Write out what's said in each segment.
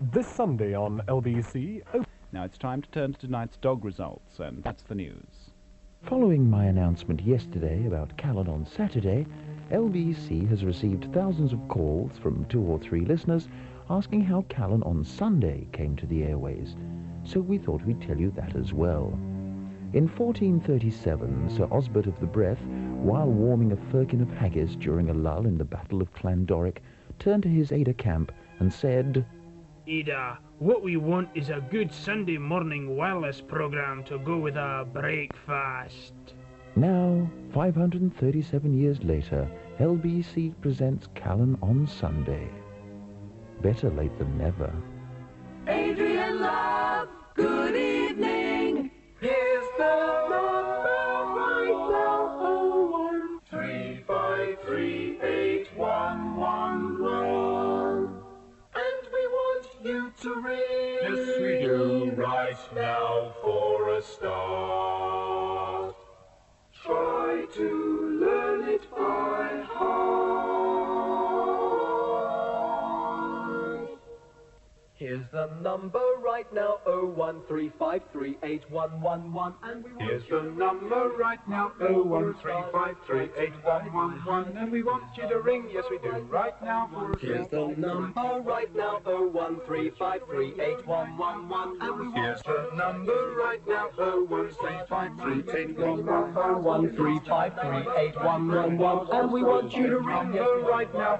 This Sunday on LBC. Now it's time to turn to tonight's dog results, and that's the news. Following my announcement yesterday about Callan on Saturday, LBC has received thousands of calls from 2 or 3 listeners asking how Callan on Sunday came to the airways. So we thought we'd tell you that as well. In 1437, Sir Osbert of the Breath, while warming a firkin of haggis during a lull in the Battle of Clandoric, turned to his Ada camp and said, Ada, what we want is a good Sunday morning wireless program to go with our breakfast. Now, 537 years later, LBC presents Callan on Sunday. Better late than never. Adrian Love, good evening. Here's the number right now, 013538111. And we want you to ring. Yes, we do, right now for a start. Try to learn it by heart. Here's the number right now, 013538111. And we want Here's the number right now, 013538111. And we want you to ring, yes we do, right now for a Here's the number right now, 013538111. And we Here's the number right now, 013538111. 013538111. And we want you to ring. Number right now,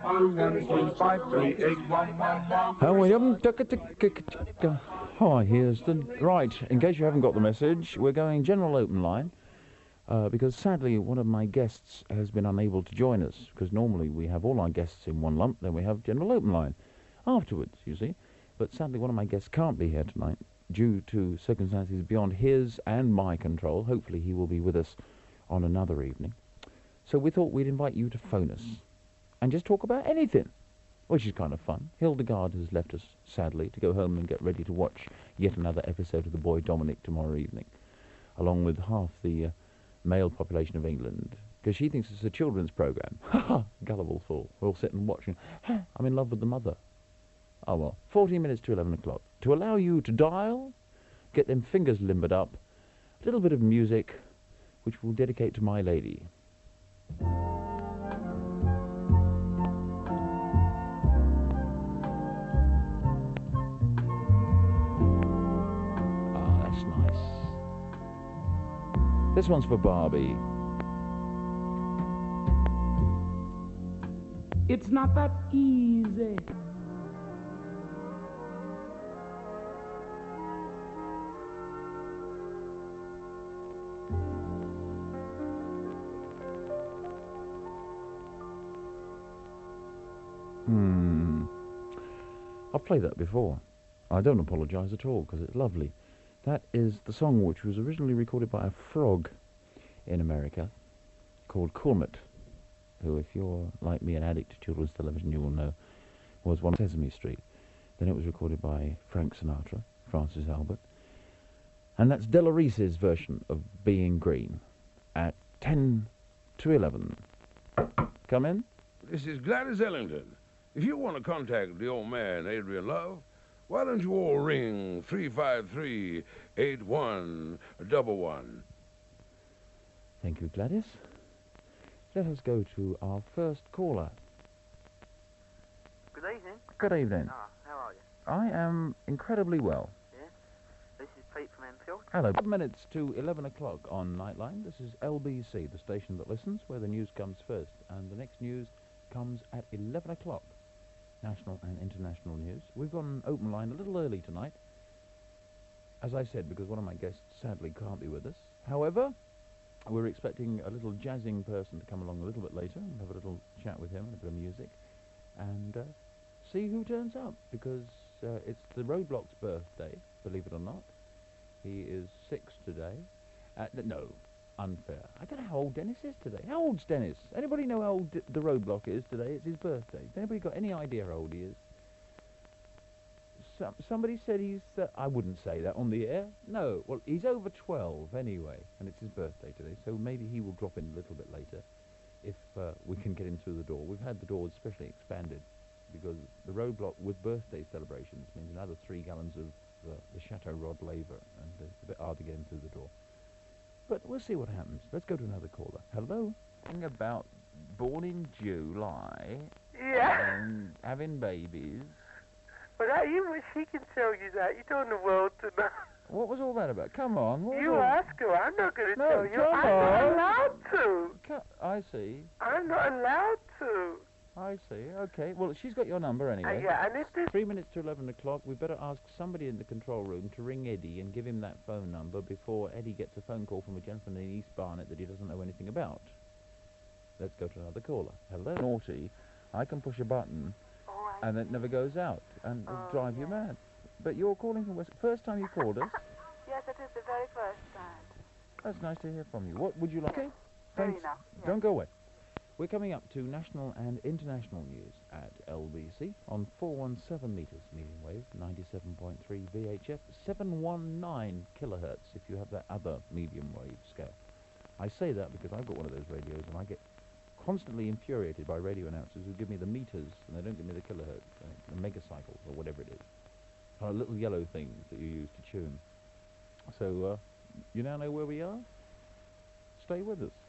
013538111. Hi, here's the... Right, in case you haven't got the message, we're going general open line, because sadly one of my guests has been unable to join us, because normally we have all our guests in one lump, then we have general open line afterwards, you see. But sadly one of my guests can't be here tonight, due to circumstances beyond his and my control. Hopefully he will be with us on another evening. So we thought we'd invite you to phone us, and just talk about anything, which is kind of fun. Hildegard has left us, sadly, to go home and get ready to watch yet another episode of The Boy Dominic tomorrow evening, along with half the male population of England, because she thinks it's a children's programme. Ha ha! Gullible fool. We'll sit and watch. I'm in love with the mother. Oh well, 14 minutes to 11 o'clock. To allow you to dial, get them fingers limbered up, a little bit of music, which we'll dedicate to my lady. This one's for Barbie. It's not that easy. I've played that before. I don't apologise at all, because it's lovely. That is the song which was originally recorded by a frog in America called Coolmot, who, if you're like me, an addict to children's television, you will know, was one of Sesame Street. Then it was recorded by Frank Sinatra, Francis Albert. And that's Della Reese's version of Being Green at 10 to 11. Come in. This is Gladys Ellington. If you want to contact the old man, Adrian Love, why don't you all ring 353-8111? Thank you, Gladys. Let us go to our first caller. Good evening. Good evening. How are you? I am incredibly well. Yeah? This is Pete from Enfield. Hello. 5 minutes to 11 o'clock on Nightline. This is LBC, the station that listens, where the news comes first. And the next news comes at 11 o'clock. National and international news. We've got an open line a little early tonight, as I said, because one of my guests sadly can't be with us. However, we're expecting a little jazzing person to come along a little bit later and have a little chat with him and a bit of music and see who turns up, because it's the Roadblock's birthday, believe it or not. He is 6 today. No, unfair. I don't know how old Dennis is today. How old's Dennis? Anybody know how old the Roadblock is today? It's his birthday. Has anybody got any idea how old he is? Somebody said he's... I wouldn't say that on the air. No, well, he's over 12 anyway, and it's his birthday today, so maybe he will drop in a little bit later if we can get him through the door. We've had the doors specially expanded because the roadblock with birthday celebrations means another 3 gallons of the Chateau Rod laver, and it's a bit hard to get in through the door. But we'll see what happens. Let's go to another caller. Hello? Talking about born in July Yeah. and having babies. But even she can tell you that. You don't know the world to know. What was all that about? Come on. What was You all... ask her. I'm not going to No, tell you. come I'm not on. allowed to. I see. I'm not allowed to. I see. Okay. Well, she's got your number anyway. Yeah, and if this... 3 minutes to 11 o'clock. We better ask somebody in the control room to ring Eddie and give him that phone number before Eddie gets a phone call from a gentleman in East Barnet that he doesn't know anything about. Let's go to another caller. Hello. Naughty. I can push a button and it never goes out and it'll drive you mad. But you're calling from West... First time you called us? Yes, it is the very first time. That's nice to hear from you. What would you like? Okay. Fair Thanks. enough, yeah. Don't go away. We're coming up to national and international news at LBC on 417 metres, medium wave, 97.3 VHF, 719 kilohertz if you have that other medium wave scale. I say that because I've got one of those radios and I get constantly infuriated by radio announcers who give me the meters and they don't give me the kilohertz, the megacycles or whatever it is. Little yellow things that you use to tune. So, you now know where we are? Stay with us.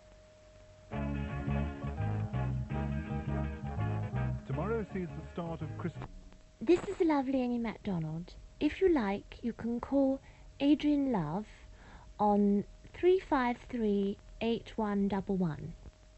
Tomorrow sees the start of Christmas. This is the lovely Annie MacDonald. If you like, you can call Adrian Love on 353-8111.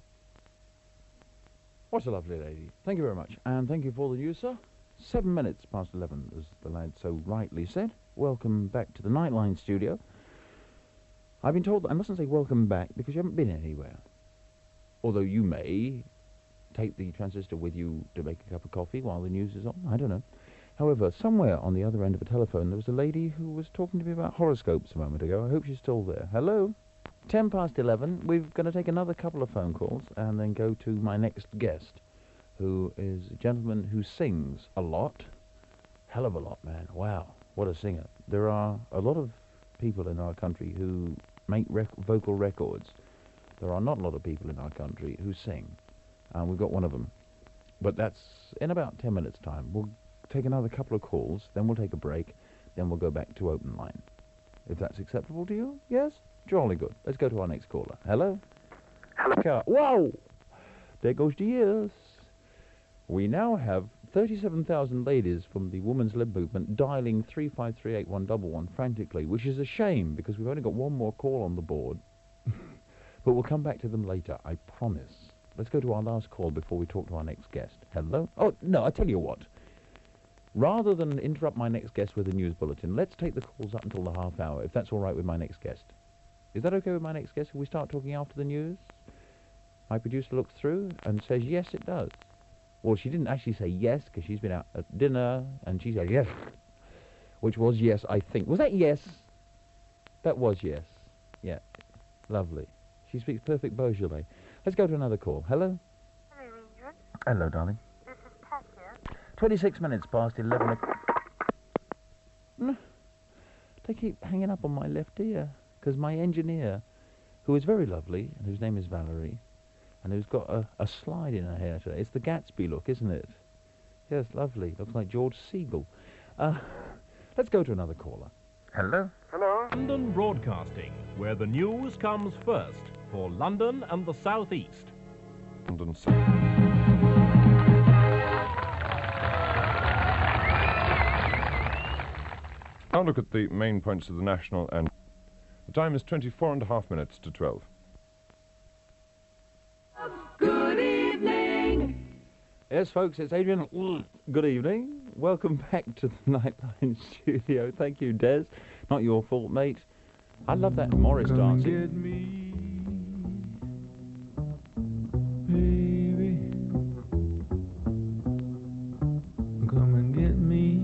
What a lovely lady. Thank you very much. And thank you for the news, sir. 7 minutes past 11, as the lad so rightly said. Welcome back to the Nightline studio. I've been told that I mustn't say welcome back because you haven't been anywhere. Although you may take the transistor with you to make a cup of coffee while the news is on. I don't know. However, somewhere on the other end of a telephone, there was a lady who was talking to me about horoscopes a moment ago. I hope she's still there. Hello? 10 past 11. We're going to take another couple of phone calls and then go to my next guest, who is a gentleman who sings a lot. Hell of a lot, man. Wow, what a singer. There are a lot of people in our country who make vocal records. There are not a lot of people in our country who sing. And we've got one of them. But that's in about 10 minutes' time. We'll take another couple of calls, then we'll take a break, then we'll go back to open line. If that's acceptable to you? Yes? Jolly good. Let's go to our next caller. Hello? Hello. Whoa! There goes the years. We now have 37,000 ladies from the Women's Lib Movement dialing 3538111 frantically, which is a shame because we've only got one more call on the board. But we'll come back to them later, I promise. Let's go to our last call before we talk to our next guest. Hello? Oh, no, I tell you what. Rather than interrupt my next guest with a news bulletin, let's take the calls up until the half hour, if that's all right with my next guest. Is that okay with my next guest if we start talking after the news? My producer looks through and says, yes, it does. Well, she didn't actually say yes, because she's been out at dinner, and she said yes. Which was yes, I think. Was that yes? That was yes. Yeah. Lovely. She speaks perfect Beaujolais. Let's go to another call. Hello? Hello, Adrian. Hello, darling. This is Pat here. 26 minutes past 11 o'clock. They keep hanging up on my left ear, because my engineer, who is very lovely, and whose name is Valerie, and who's got a slide in her hair today. It's the Gatsby look, isn't it? Yes, lovely. Looks like George Segal. Let's go to another caller. Hello? Hello? London Broadcasting, where the news comes first for London and the South East. London. Now look at the main points of the national and... The time is 24.5 minutes to 12. Good evening. Yes, folks, it's Adrian. Good evening. Welcome back to the Nightline studio. Thank you, Des. Not your fault, mate. I love that Morris dancing. Get me, baby. Come and get me.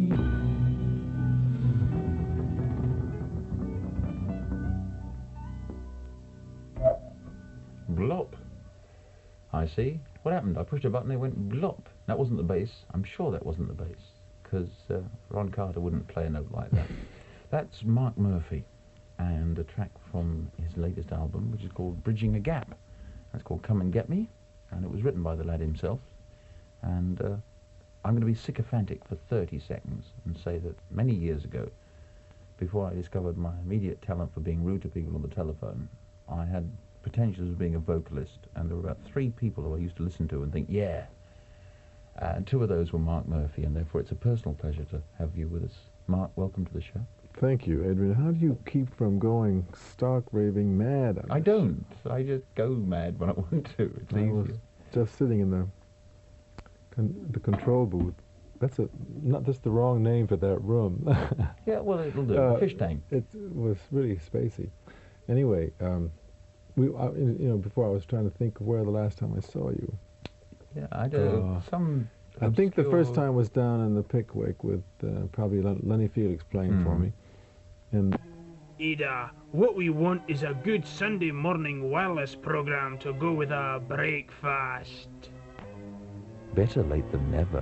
Blop. I see. What happened? I pushed a button, it went blop. That wasn't the bass. I'm sure that wasn't the bass, because Ron Carter wouldn't play a note like that. That's Mark Murphy, and a track from his latest album, which is called Bridging a Gap. That's called Come and Get Me, and it was written by the lad himself. And I'm going to be sycophantic for 30 seconds and say that many years ago, before I discovered my immediate talent for being rude to people on the telephone, I had potentials of being a vocalist, and there were about 3 people who I used to listen to and think, yeah. And 2 of those were Mark Murphy, and therefore it's a personal pleasure to have you with us. Mark, welcome to the show. Thank you, Adrian. How do you keep from going stark raving mad? I don't. I just go mad when I want to. It's I was easier. just sitting in the control booth. That's not just the wrong name for that room. Yeah, well, it'll do. Fish tank. It was really spacey. Anyway, before I was trying to think of where the last time I saw you. Yeah, I do. I think the first time was down in the Pickwick with probably Lenny Felix playing for me. And Ada, what we want is a good Sunday morning wireless program to go with our breakfast. Better late than never.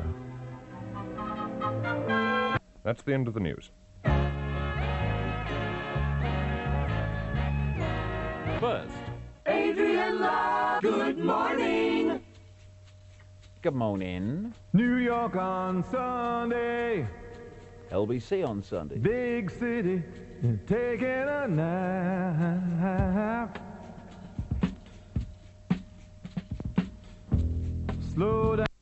That's the end of the news. First, Adrian Love, good morning. Good morning. New York on Sunday. LBC on Sunday. Big city, taking a nap. Slow down.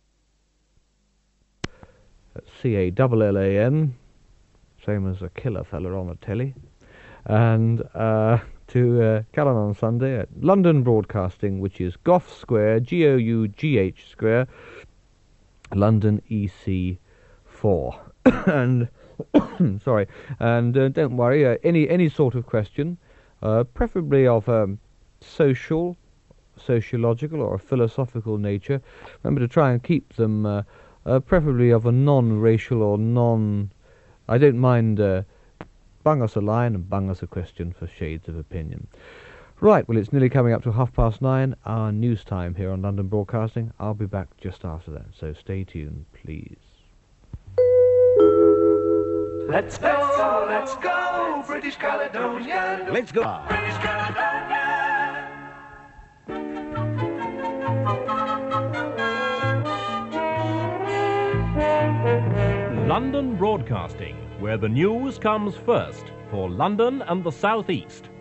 C-A-L-L-A-N, same as a killer fella on the telly. And to Callan on Sunday at London Broadcasting, which is Gough Square, G-O-U-G-H Square, London EC4. And sorry, and don't worry, any sort of question, preferably of sociological or a philosophical nature, remember to try and keep them preferably of a non-racial or I don't mind bung us a line and bung us a question for shades of opinion. Right, well, it's nearly coming up to 9:30, our news time here on London Broadcasting. I'll be back just after that, so stay tuned, please. Let's go, British Caledonia. Let's go. British Caledonia. London Broadcasting, where the news comes first for London and the South East.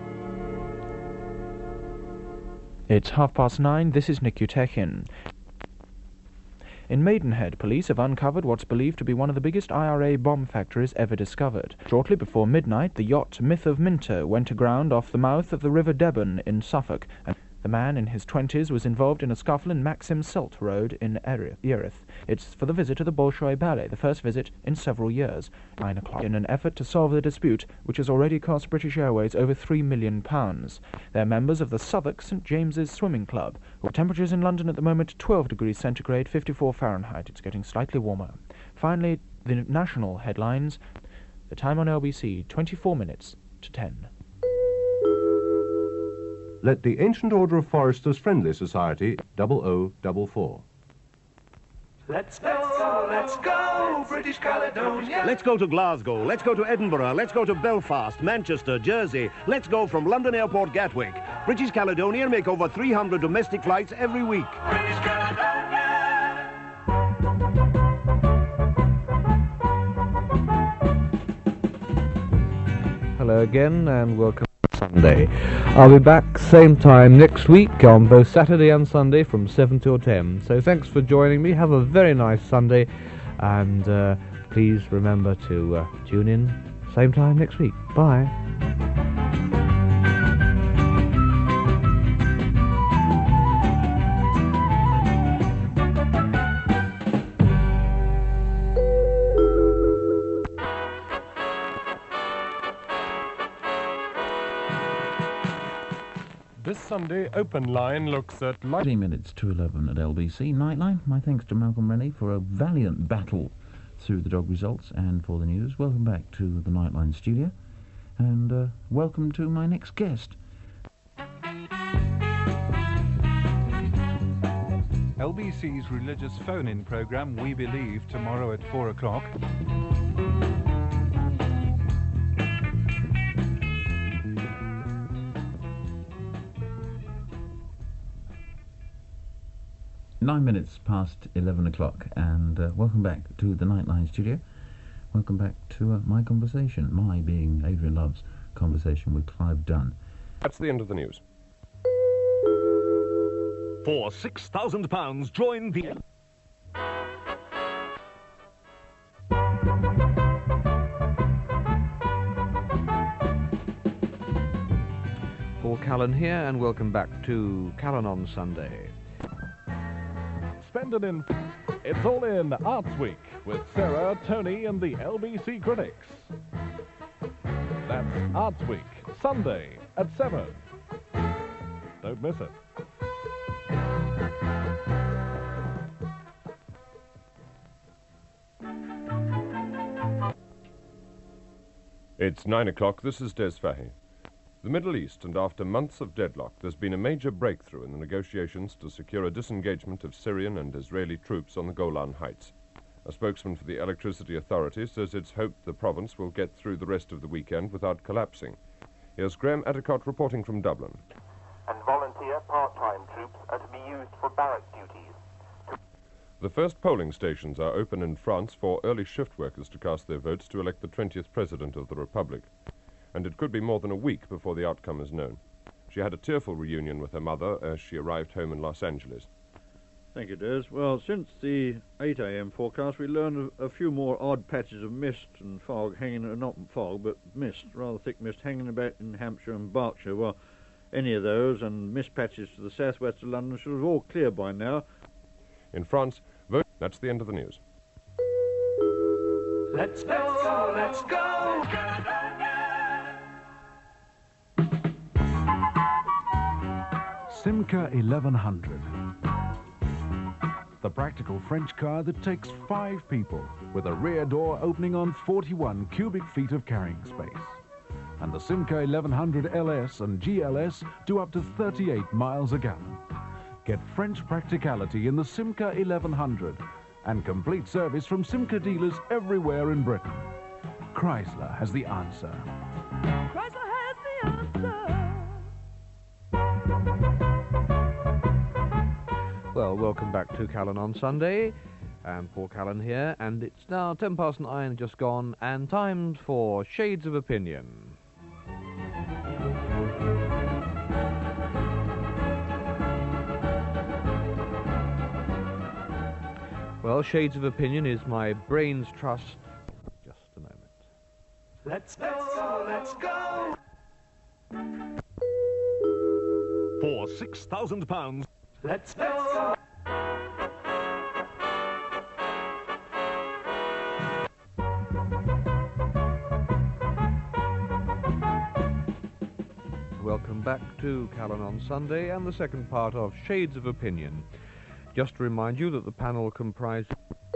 It's 9:30. This is Nick Utekin. In Maidenhead, police have uncovered what's believed to be one of the biggest IRA bomb factories ever discovered. Shortly before midnight, the yacht Myth of Minto went aground off the mouth of the River Deben in Suffolk, and the man in his 20s was involved in a scuffle in Maxim Selt Road in Erith. It's for the visit to the Bolshoi Ballet, the first visit in several years. 9 o'clock. In an effort to solve the dispute, which has already cost British Airways over £3 million. They're members of the Southwark St James's Swimming Club. Temperatures in London at the moment 12 degrees centigrade, 54 Fahrenheit. It's getting slightly warmer. Finally, the national headlines. The time on LBC, 24 minutes to 10. Let the Ancient Order of Foresters Friendly Society 0044. Let's go, British Caledonia. Let's go to Glasgow. Let's go to Edinburgh. Let's go to Belfast, Manchester, Jersey. Let's go from London Airport Gatwick. British Caledonia make over 300 domestic flights every week. British Caledonia. Hello again and welcome to Sunday. I'll be back same time next week on both Saturday and Sunday from 7 till 10. So thanks for joining me. Have a very nice Sunday and please remember to tune in same time next week. Bye. This Sunday, Open Line looks at... 15 minutes to 11 at LBC Nightline. My thanks to Malcolm Rennie for a valiant battle through the dog results and for the news. Welcome back to the Nightline studio. And welcome to my next guest. LBC's religious phone-in programme, We Believe, tomorrow at 4 o'clock. 9 minutes past 11 o'clock, and welcome back to the Nightline studio. Welcome back to my conversation, my being Adrian Love's conversation with Clive Dunn. That's the end of the news. For £6,000, join the... Paul Callan here, and welcome back to Callan on Sunday. Spend it in... It's all in Arts Week with Sarah, Tony and the LBC Critics. That's Arts Week, Sunday at 7. Don't miss it. It's 9 o'clock. This is Des Fahy. The Middle East, and after months of deadlock, there's been a major breakthrough in the negotiations to secure a disengagement of Syrian and Israeli troops on the Golan Heights. A spokesman for the Electricity Authority says it's hoped the province will get through the rest of the weekend without collapsing. Here's Graham Atticott reporting from Dublin. And volunteer part-time troops are to be used for barrack duties. The first polling stations are open in France for early shift workers to cast their votes to elect the 20th President of the Republic. And it could be more than a week before the outcome is known. She had a tearful reunion with her mother as she arrived home in Los Angeles. Thank you, Des. Well, since the 8 a.m. forecast, we learned a few more odd patches of mist and fog hanging, not fog, but mist, rather thick mist, hanging about in Hampshire and Berkshire. Well, any of those and mist patches to the southwest of London should have all cleared by now. In France, vote. That's the end of the news. Let's go, let's go. Simca 1100. The practical French car that takes 5 people, with a rear door opening on 41 cubic feet of carrying space. And the Simca 1100 LS and GLS do up to 38 miles a gallon. Get French practicality in the Simca 1100 and complete service from Simca dealers everywhere in Britain. Chrysler has the answer. Chrysler has the answer. Well, welcome back to Callan on Sunday. I'm Paul Callan here, and it's now 10 past 9, just gone, and time for Shades of Opinion. Well, Shades of Opinion is my brain's trust. Just a moment. Let's go, let's go. For £6,000, let's go. Welcome back to Callan on Sunday and the second part of Shades of Opinion. Just to remind you that the panel comprised...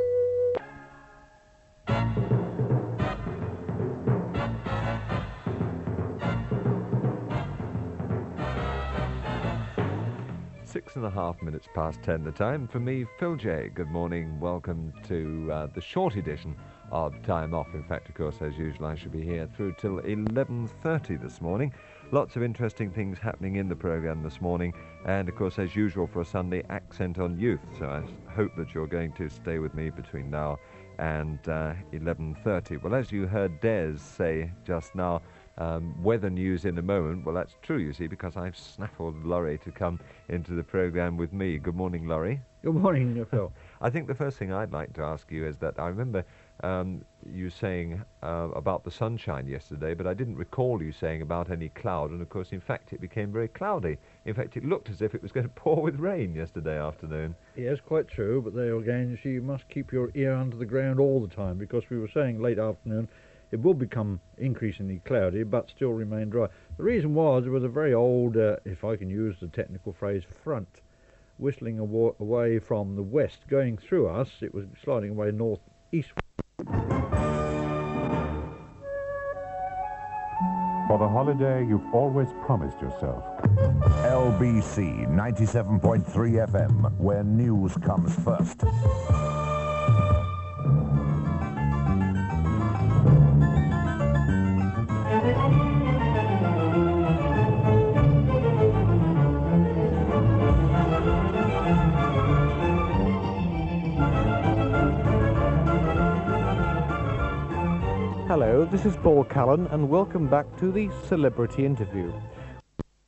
Six and a half minutes past 10 the time. For me, Phil J. Good morning. Welcome to the short edition of Time Off. In fact, of course, as usual, I should be here through till 11:30 this morning. Lots of interesting things happening in the programme this morning. And, of course, as usual for a Sunday, accent on youth. So I hope that you're going to stay with me between now and 11:30. Well, as you heard Des say just now, weather news in a moment. Well, that's true, you see, because I've snaffled Laurie to come into the programme with me. Good morning, Laurie. Good morning, Phil. I think the first thing I'd like to ask you is that I remember you saying about the sunshine yesterday, but I didn't recall you saying about any cloud, and of course, in fact, it became very cloudy. In fact, it looked as if it was going to pour with rain yesterday afternoon. Yes, quite true, but there again, you see, you must keep your ear under the ground all the time, because we were saying late afternoon, it will become increasingly cloudy, but still remain dry. The reason was there was a very old, if I can use the technical phrase, front, whistling away from the west, going through us. It was sliding away north-east. For the holiday you've always promised yourself. LBC 97.3 FM, where news comes first. Hello, this is Paul Callan, and welcome back to the Celebrity Interview.